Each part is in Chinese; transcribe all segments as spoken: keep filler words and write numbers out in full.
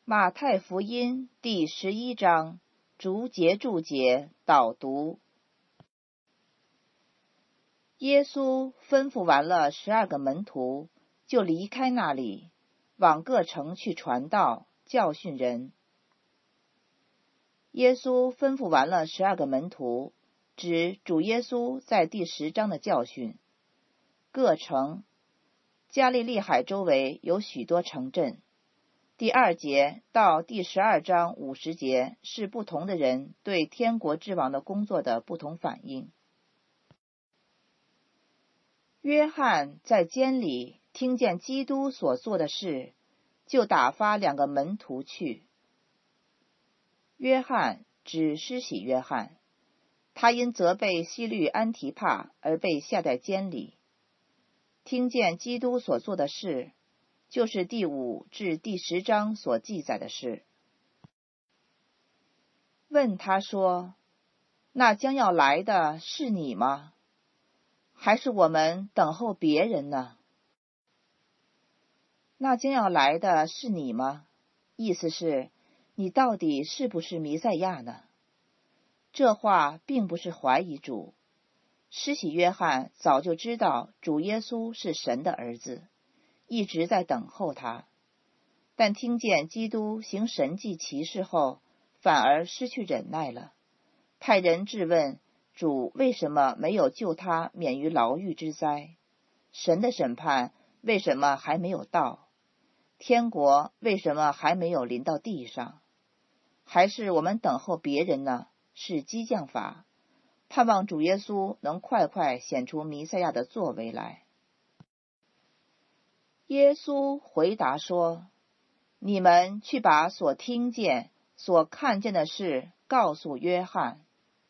马太福音第十一章，逐节注解导读。耶稣吩咐完了十二个门徒，就离开那里，往各城去传道，教训人。耶稣吩咐完了十二个门徒，指主耶稣在第十章的教训。各城，加利利海周围有许多城镇。第二节到第十二章五十节是不同的人对天国之王的工作的不同反应。约翰在监里听见基督所做的事，就打发两个门徒去。约翰指施洗约翰，他因责备希律安提帕而被下在监里。听见基督所做的事，就是第五至第十章所记载的事。问他说：那将要来的是你吗？还是我们等候别人呢？那将要来的是你吗？意思是，你到底是不是弥赛亚呢？这话并不是怀疑主。施洗约翰早就知道主耶稣是神的儿子，一直在等候他，但听见基督行神迹奇事后，反而失去忍耐了，派人质问主为什么没有救他免于牢狱之灾，神的审判为什么还没有到，天国为什么还没有临到地上，还是我们等候别人呢？是激将法，盼望主耶稣能快快显出弥赛亚的作为来。耶稣回答说：你们去把所听见、所看见的事告诉约翰。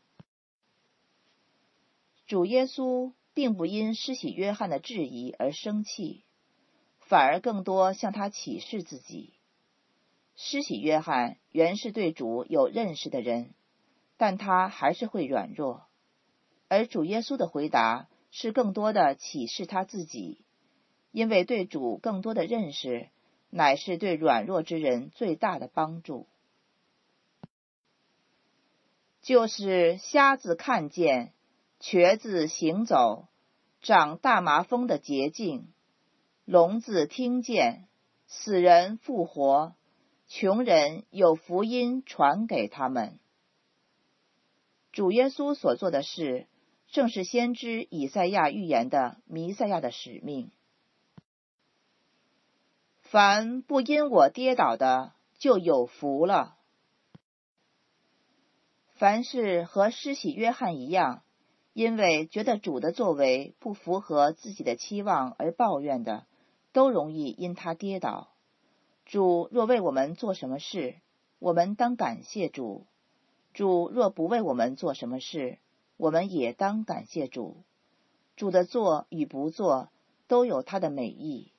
主耶稣并不因施洗约翰的质疑而生气，反而更多向他启示自己。施洗约翰原是对主有认识的人，但他还是会软弱，而主耶稣的回答是更多的启示他自己，因为对主更多的认识，乃是对软弱之人最大的帮助。就是瞎子看见，瘸子行走，长大麻风的捷径，聋子听见，死人复活，穷人有福音传给他们。主耶稣所做的事，正是先知以赛亚预言的弥赛亚的使命。凡不因我跌倒的，就有福了。凡是和施洗约翰一样，因为觉得主的作为不符合自己的期望而抱怨的，都容易因他跌倒。主若为我们做什么事，我们当感谢主；主若不为我们做什么事，我们也当感谢主。主的做与不做，都有他的美意。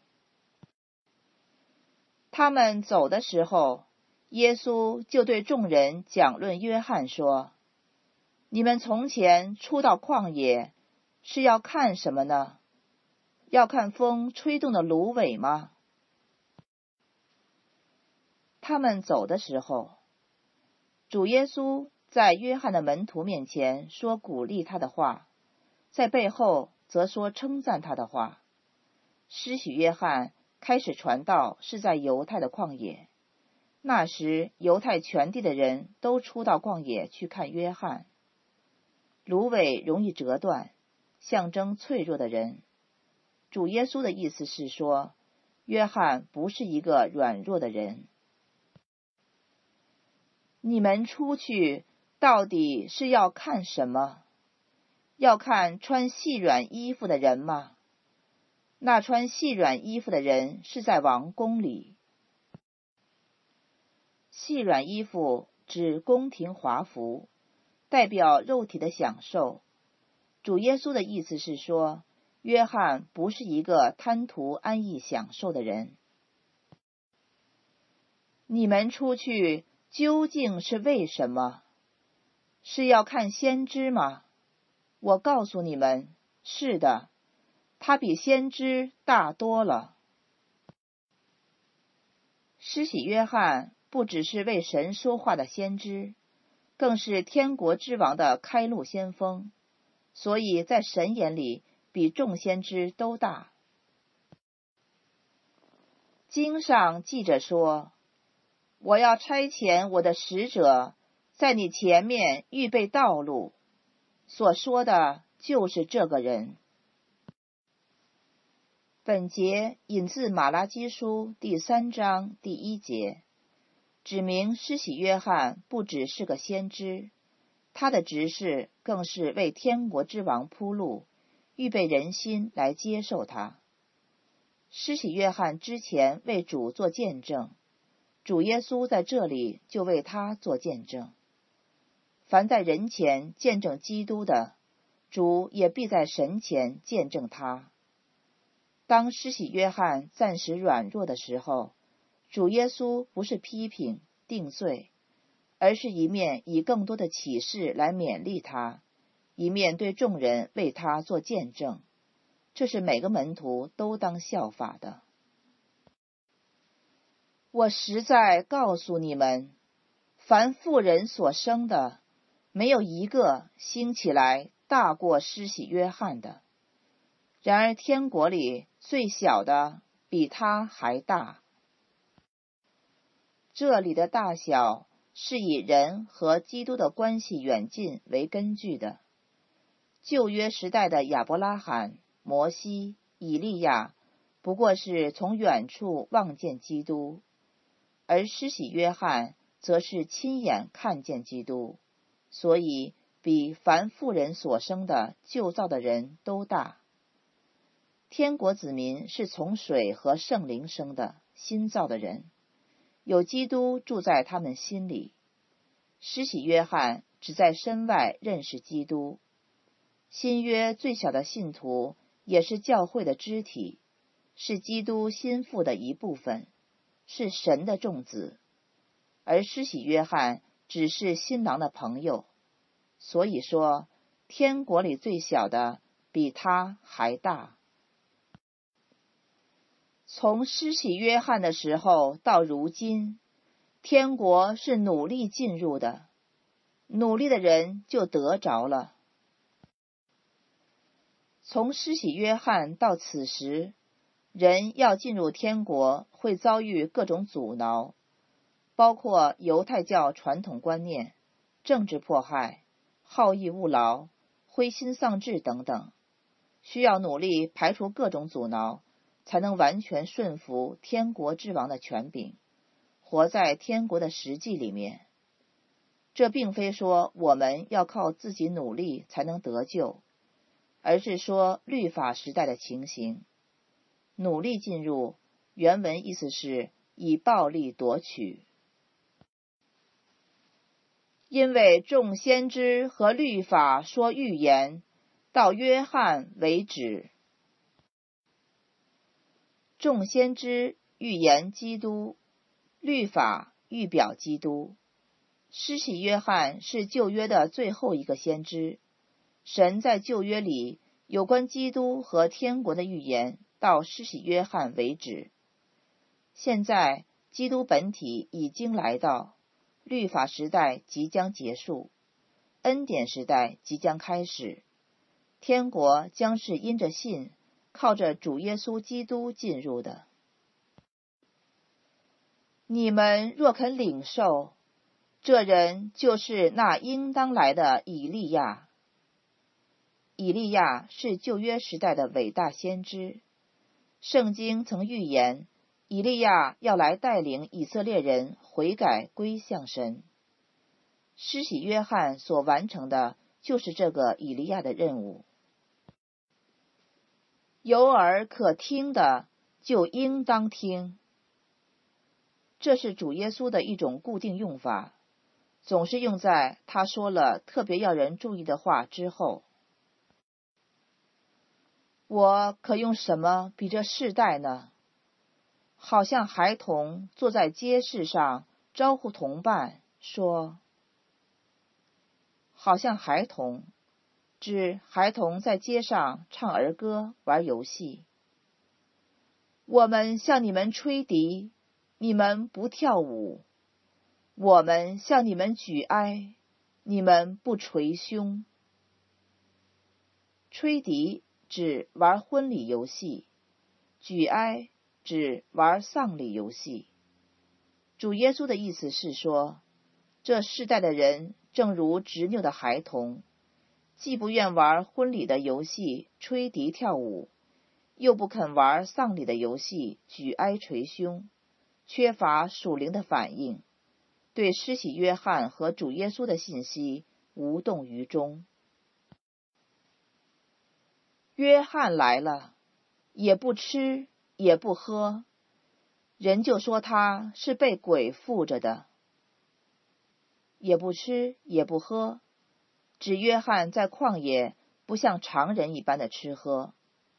他们走的时候，耶稣就对众人讲论约翰说：你们从前出到旷野，是要看什么呢？要看风吹动的芦苇吗？他们走的时候，主耶稣在约翰的门徒面前说鼓励他的话，在背后则说称赞他的话。施洗约翰开始传道是在犹太的旷野，那时犹太全地的人都出到旷野去看约翰。芦苇容易折断，象征脆弱的人。主耶稣的意思是说，约翰不是一个软弱的人。你们出去到底是要看什么？要看穿细软衣服的人吗？那穿细软衣服的人是在王宫里。细软衣服指宫廷华服，代表肉体的享受。主耶稣的意思是说，约翰不是一个贪图安逸享受的人。你们出去究竟是为什么？是要看先知吗？我告诉你们，是的，他比先知大多了。施洗约翰不只是为神说话的先知，更是天国之王的开路先锋，所以在神眼里比众先知都大。经上记着说，我要差遣我的使者在你前面预备道路，所说的就是这个人。本节引自马拉基书第三章第一节，指明施洗约翰不只是个先知，他的职事更是为天国之王铺路，预备人心来接受他。施洗约翰之前为主做见证，主耶稣在这里就为他做见证。凡在人前见证基督的，主也必在神前见证他。当施洗约翰暂时软弱的时候，主耶稣不是批评定罪，而是一面以更多的启示来勉励他，一面对众人为他做见证。这是每个门徒都当效法的。我实在告诉你们，凡妇人所生的，没有一个兴起来大过施洗约翰的。然而天国里最小的比他还大。这里的大小是以人和基督的关系远近为根据的。旧约时代的亚伯拉罕、摩西、以利亚不过是从远处望见基督，而施洗约翰则是亲眼看见基督，所以比凡妇人所生的旧造的人都大。天国子民是从水和圣灵生的新造的人，有基督住在他们心里。施洗约翰只在身外认识基督。新约最小的信徒也是教会的肢体，是基督心腹的一部分，是神的众子。而施洗约翰只是新郎的朋友，所以说天国里最小的比他还大。从施洗约翰的时候到如今，天国是努力进入的，努力的人就得着了。从施洗约翰到此时，人要进入天国会遭遇各种阻挠，包括犹太教传统观念、政治迫害、好逸恶劳、灰心丧志等等，需要努力排除各种阻挠，才能完全顺服天国之王的权柄，活在天国的实际里面。这并非说我们要靠自己努力才能得救，而是说律法时代的情形。努力进入，原文意思是以暴力夺取。因为众先知和律法说预言，到约翰为止。众先知预言基督，律法预表基督。施洗约翰是旧约的最后一个先知，神在旧约里有关基督和天国的预言到施洗约翰为止。现在基督本体已经来到，律法时代即将结束，恩典时代即将开始，天国将是因着信，靠着主耶稣基督进入的。你们若肯领受，这人就是那应当来的以利亚。以利亚是旧约时代的伟大先知，圣经曾预言以利亚要来带领以色列人悔改归向神。施洗约翰所完成的就是这个以利亚的任务。有耳可听的就应当听。这是主耶稣的一种固定用法，总是用在他说了特别要人注意的话之后。我可用什么比这世代呢？好像孩童坐在街市上招呼同伴，说，好像孩童，指孩童在街上唱儿歌、玩游戏。我们向你们吹笛，你们不跳舞； 我们向你们举哀，你们不捶胸。吹笛指玩婚礼游戏，举哀指玩丧礼游戏。主耶稣的意思是说，这世代的人正如执拗的孩童，既不愿玩婚礼的游戏吹笛跳舞，又不肯玩丧礼的游戏举哀捶胸，缺乏属灵的反应，对施洗约翰和主耶稣的信息无动于衷。约翰来了，也不吃也不喝，人就说他是被鬼附着的。也不吃也不喝，指约翰在旷野不像常人一般的吃喝。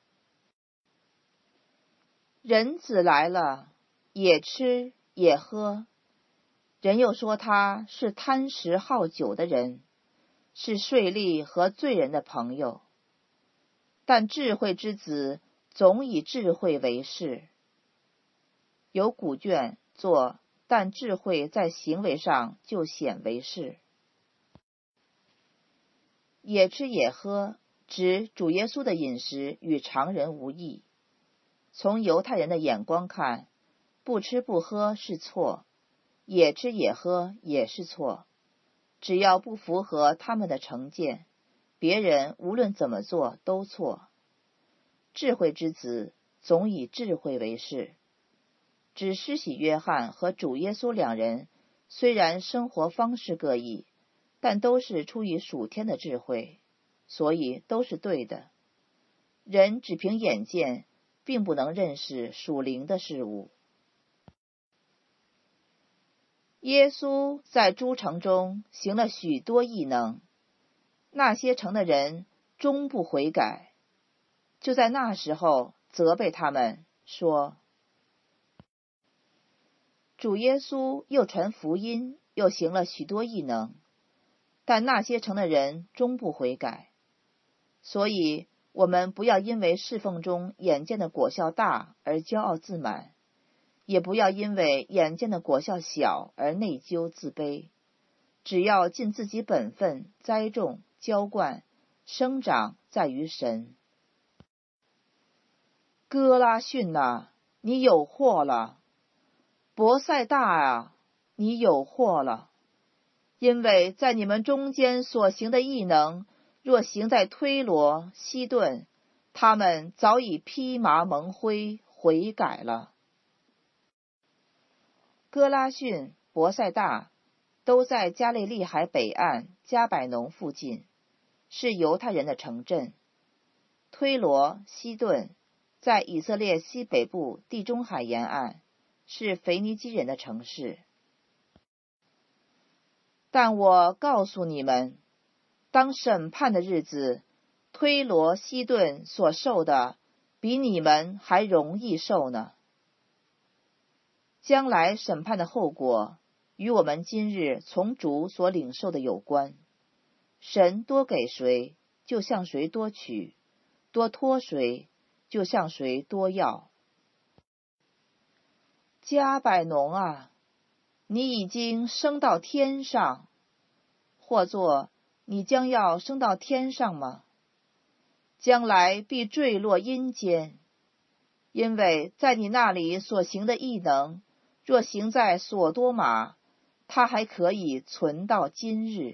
人子来了，也吃也喝，人又说他是贪食好酒的人，是税吏和罪人的朋友。但智慧之子总以智慧为是。有古卷作，但智慧在行为上就显为是。也吃也喝，指主耶稣的饮食与常人无异。从犹太人的眼光看，不吃不喝是错，也吃也喝也是错。只要不符合他们的成见，别人无论怎么做都错。智慧之子总以智慧为是。指施洗约翰和主耶稣两人虽然生活方式各异，但都是出于属天的智慧，所以都是对的。人只凭眼见，并不能认识属灵的事物。耶稣在诸城中行了许多异能，那些城的人终不悔改，就在那时候责备他们说，主耶稣又传福音，又行了许多异能，但那些城的人终不悔改。所以我们不要因为侍奉中眼见的果效大而骄傲自满，也不要因为眼见的果效小而内疚自卑，只要尽自己本分，栽种、浇灌，生长在于神。哥拉汛啊，你有祸了！伯赛大啊，你有祸了！因为在你们中间所行的异能，若行在推罗、西顿，他们早已披麻蒙灰，悔改了。哥拉汛、伯赛大都在加利利海北岸加百农附近，是犹太人的城镇。推罗、西顿在以色列西北部地中海沿岸，是腓尼基人的城市。但我告诉你们，当审判的日子，推罗、西顿所受的，比你们还容易受呢。将来审判的后果，与我们今日从主所领受的有关。神多给谁，就向谁多取；多托谁，就向谁多要。加百农啊，你已经升到天上，或作你将要升到天上吗？将来必坠落阴间，因为在你那里所行的异能，若行在所多玛，它还可以存到今日。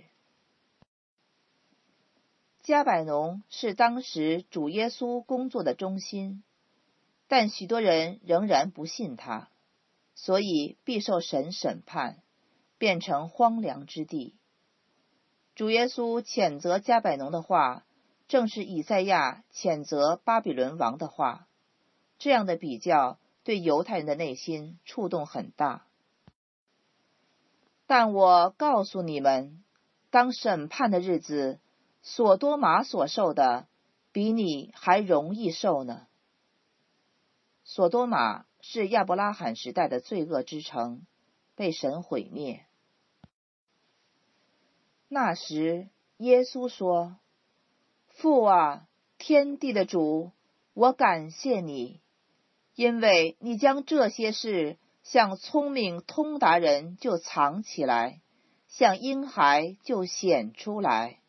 加百农是当时主耶稣工作的中心，但许多人仍然不信他，所以必受神审判，变成荒凉之地。主耶稣谴责加百农的话，正是以赛亚谴责巴比伦王的话。这样的比较对犹太人的内心触动很大。但我告诉你们，当审判的日子，所多玛所受的，比你还容易受呢。所多玛是亚伯拉罕时代的罪恶之城，被神毁灭。那时耶稣说，父啊，天地的主，我感谢你，因为你将这些事像聪明通达人就藏起来，像婴孩就显出来。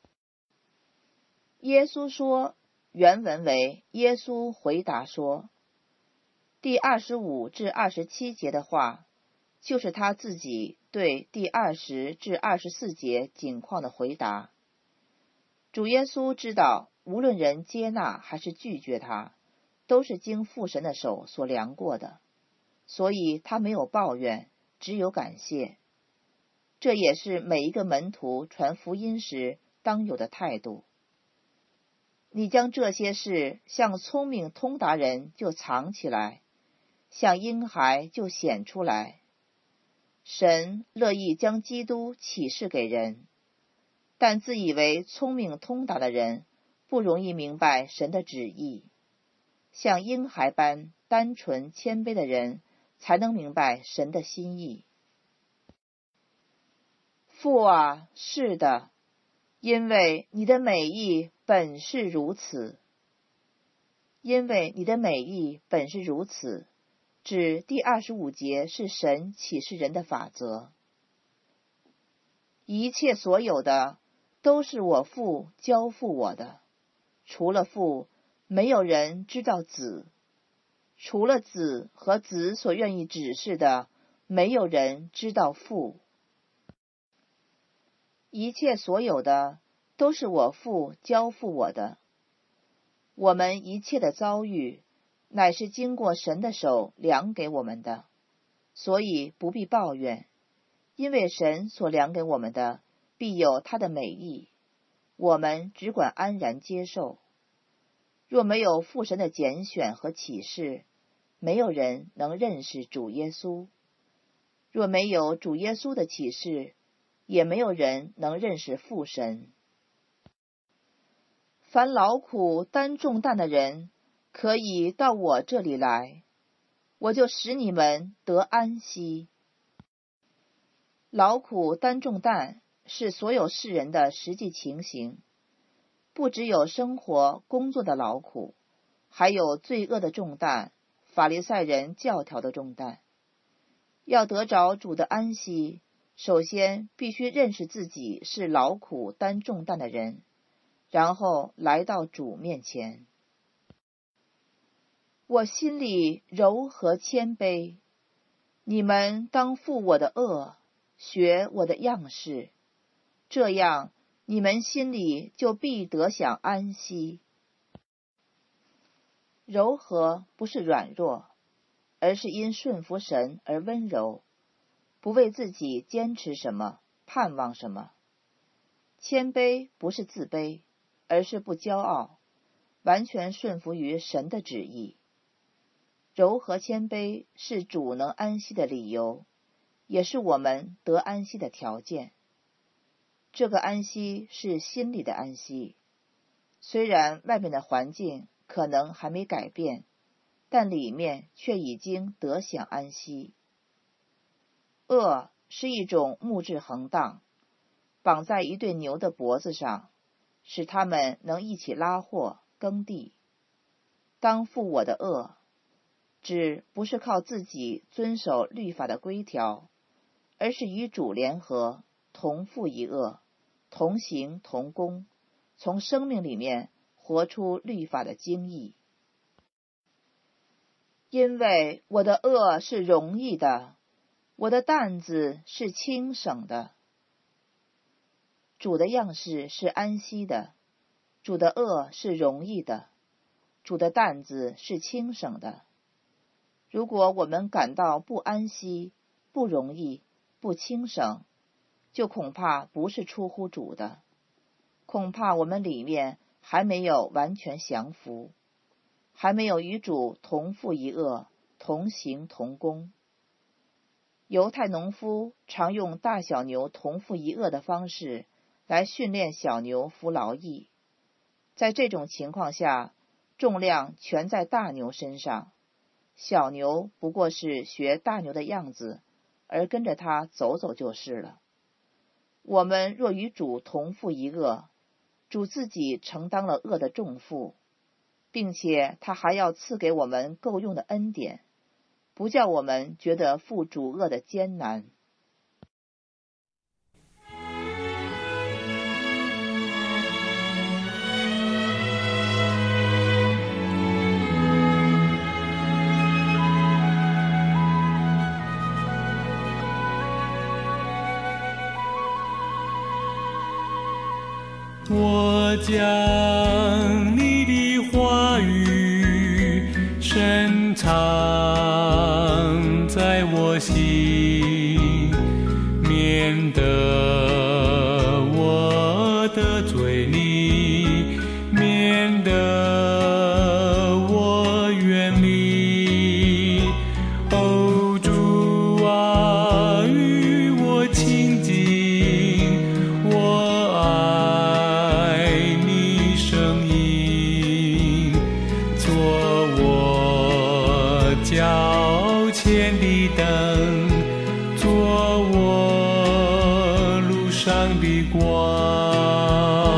耶稣说，原文为耶稣回答说，第二十五至二十七节的话，就是他自己对第二十至二十四节景况的回答。主耶稣知道，无论人接纳还是拒绝他，都是经父神的手所量过的，所以他没有抱怨，只有感谢。这也是每一个门徒传福音时当有的态度。你将这些事像聪明通达人就藏起来，像婴孩就显出来。神乐意将基督启示给人，但自以为聪明通达的人不容易明白神的旨意，像婴孩般单纯谦卑的人才能明白神的心意。父啊，是的，因为你的美意本是如此。因为你的美意本是如此，指第二十五节是神启示人的法则。一切所有的都是我父交付我的，除了父，没有人知道子；除了子和子所愿意指示的，没有人知道父。一切所有的都是我父交付我的。我们一切的遭遇，乃是经过神的手量给我们的，所以不必抱怨，因为神所量给我们的，必有他的美意，我们只管安然接受。若没有父神的拣选和启示，没有人能认识主耶稣；若没有主耶稣的启示，也没有人能认识父神。凡劳苦担重担的人，可以到我这里来，我就使你们得安息。劳苦担重担是所有世人的实际情形，不只有生活工作的劳苦，还有罪恶的重担，法利赛人教条的重担。要得着主的安息，首先必须认识自己是劳苦担重担的人，然后来到主面前。我心里柔和谦卑，你们当负我的恶，学我的样式，这样你们心里就必得享安息。柔和不是软弱，而是因顺服神而温柔，不为自己坚持什么，盼望什么。谦卑不是自卑，而是不骄傲，完全顺服于神的旨意。柔和谦卑是主能安息的理由，也是我们得安息的条件。这个安息是心里的安息，虽然外面的环境可能还没改变，但里面却已经得享安息。轭是一种木质横当，绑在一对牛的脖子上，使它们能一起拉货耕地。当负我的轭，指不是靠自己遵守律法的规条，而是与主联合，同负一轭，同行同工，从生命里面活出律法的精义。因为我的轭是容易的，我的担子是轻省的。主的样式是安息的，主的轭是容易的，主的担子是轻省的。如果我们感到不安息、不容易、不轻省，就恐怕不是出乎主的，恐怕我们里面还没有完全降服，还没有与主同负一轭，同行同工。犹太农夫常用大小牛同负一轭的方式来训练小牛服劳役，在这种情况下，重量全在大牛身上，小牛不过是学大牛的样子，而跟着它走走就是了。我们若与主同负一轭，主自己承担了轭的重负，并且他还要赐给我们够用的恩典， 不叫我们觉得负主恶的艰难。 我将你的话语深藏在我心，免得我得罪你，免得我远离。哦，主啊，与我亲近，我爱你声音，做我脚前的灯，做我路上的光。